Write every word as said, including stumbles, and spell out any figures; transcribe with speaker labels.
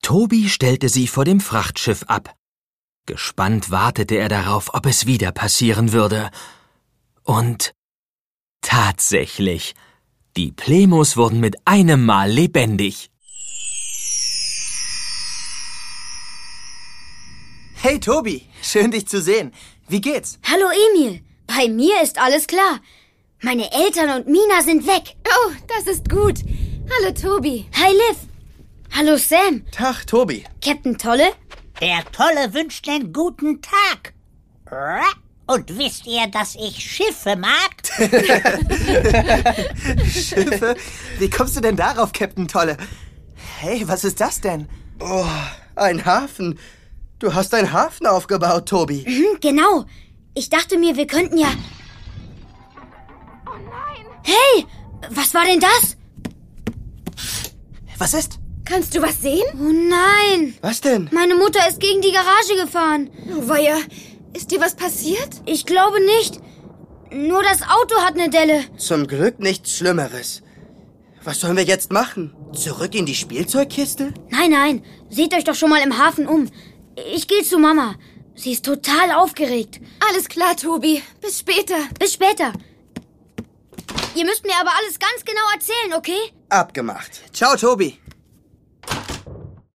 Speaker 1: Tobi stellte sie vor dem Frachtschiff ab. Gespannt wartete er darauf, ob es wieder passieren würde. Und tatsächlich, die Plemos wurden mit einem Mal lebendig.
Speaker 2: Hey Tobi, schön dich zu sehen. Wie geht's?
Speaker 3: Hallo Emil, bei mir ist alles klar. Meine Eltern und Mina sind weg.
Speaker 4: Oh, das ist gut. Hallo Tobi.
Speaker 3: Hi Liv. Hallo Sam.
Speaker 2: Tag Tobi.
Speaker 3: Captain Tolle?
Speaker 5: Der Tolle wünscht einen guten Tag. Und wisst ihr, dass ich Schiffe mag?
Speaker 2: Schiffe? Wie kommst du denn darauf, Captain Tolle? Hey, was ist das denn?
Speaker 6: Oh, ein Hafen. Du hast einen Hafen aufgebaut, Tobi.
Speaker 3: Mhm, genau. Ich dachte mir, wir könnten ja...
Speaker 4: Oh nein.
Speaker 3: Hey, was war denn das?
Speaker 2: Was ist?
Speaker 4: Kannst du was sehen?
Speaker 3: Oh nein.
Speaker 6: Was denn?
Speaker 3: Meine Mutter ist gegen die Garage gefahren.
Speaker 4: Oh weia. Ist dir was passiert?
Speaker 3: Ich glaube nicht. Nur das Auto hat eine Delle.
Speaker 6: Zum Glück nichts Schlimmeres. Was sollen wir jetzt machen? Zurück in die Spielzeugkiste?
Speaker 3: Nein, nein. Seht euch doch schon mal im Hafen um. Ich gehe zu Mama. Sie ist total aufgeregt.
Speaker 4: Alles klar, Tobi. Bis später.
Speaker 3: Bis später. Ihr müsst mir aber alles ganz genau erzählen, okay?
Speaker 6: Abgemacht.
Speaker 2: Ciao, Tobi.